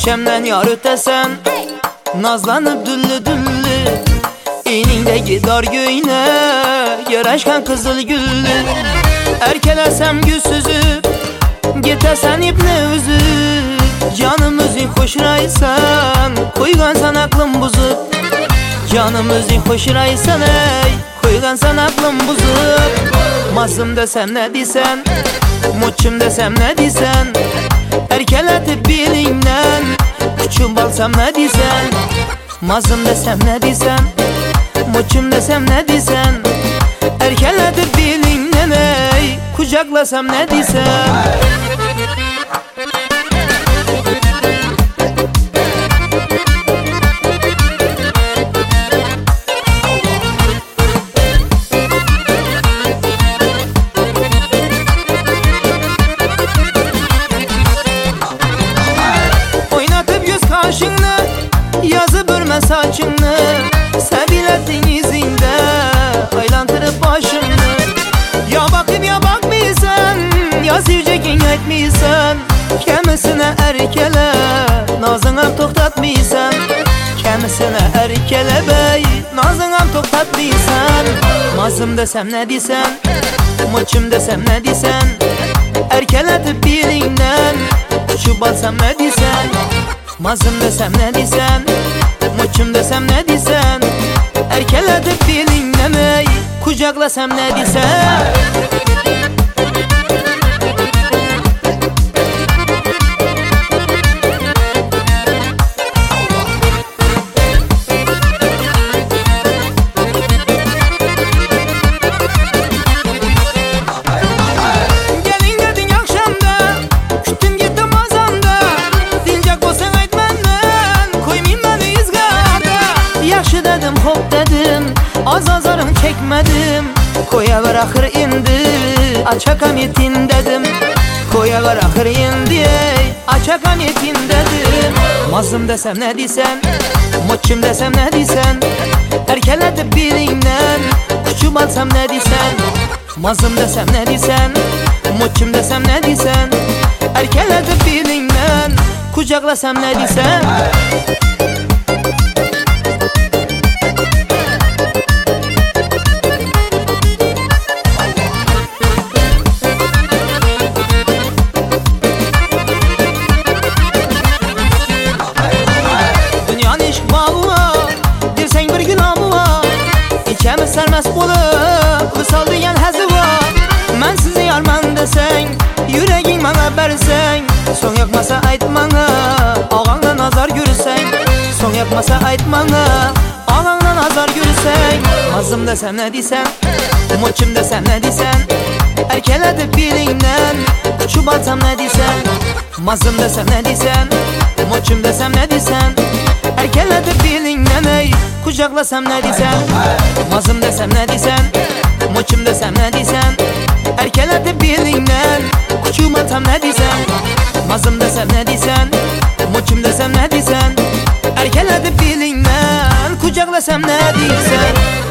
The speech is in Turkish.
Köşemden yar ötesen, nazlanıp düllü düllü, İyningdeki dar göğüne yaraşkan kızıl güllü. Erkelesem gül süzüp, gitesen ipne üzüp, canımızı hoşraysan, koygansan aklım buzup. Canımızı hoşraysan ey, koygansan aklım buzup. Mazım desem ne disen, muçum desem ne disen, erkeletip bilinden, küçüm balsam ne disen. Mazım desem ne disen, muçum desem ne disen, erkeletip bilinden ey, kucaklasam ne disen. Yazı bürme saçını, seviletin izinde aylantırıp başını. Ya bakıp ya bakmıysan, ya sevcekin etmiysan, kemisine erkele nazına toktatmıysan. Kemisine erkele bey nazına toktatmıysan. Mazım desem ne disen, muçum desem ne disen, erkeletip bilinden, uçup alsam ne disen. Mazım desem ne disen, muçum desem ne disen, erkeletip bilinden ey, kucaklasam ne disen. Hop dedim, az azarım çekmedim, koya bırakır indi, açakam yetin dedim. Koya bırakır indi, açakam yetin dedim. Mazım desem ne disen, muçum desem ne disen, erkeletip bilinden, küçüm alsam ne disen. Mazım desem ne disen, muçum desem ne disen, erkeletip bilinden, kucaklasam ne disen. Kemiz sermest bulup, vısal diyen həzi var. Mən sizi yarman deseng, yüreğin bana bersen. Son yakmasa aytmana, ağanla nazar görsen. Son yakmasa aytmana, ağanla nazar görsen. Mazım desem ne disen, muçum desem ne disen, erkeletip bilinden, uçup alsam ne disen. Mazım desem ne disen, muçum desem ne disen, erkeletip bilinden ey, kucaklasam ne disen. Mazım desem ne disen, muçum desem ne disen, erkeletip bilinden, kuçum atsam ne disen. Mazım desem ne disen, muçum desem ne disen, erkeletip bilinden, kucaklasam ne disen.